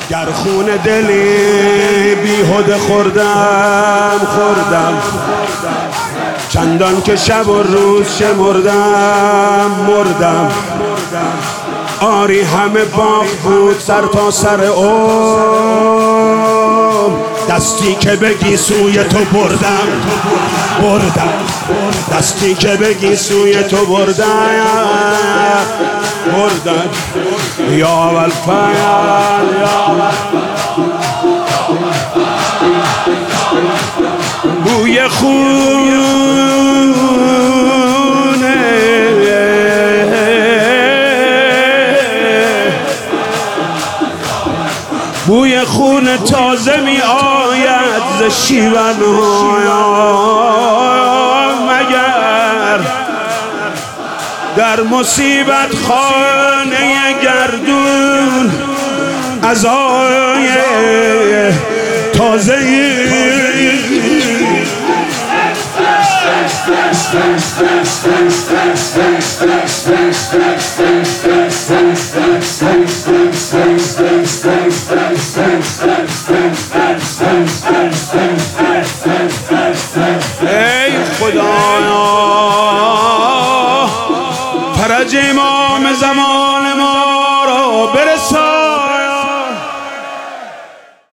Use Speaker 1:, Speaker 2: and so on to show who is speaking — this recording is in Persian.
Speaker 1: گر خون دلی بیهوده خوردم چندان که شب و روز مردم آری همه باغ بود سر تا سر دستی که بگی سوی تو بردم دستی که بگی سوی تو بردم یا اول بوی بوی خون تازه می آید ز شیون‌ها مگر در مصیبت خانه گردون عزای تازه ای خدایا فرج امام زمان ما را برسان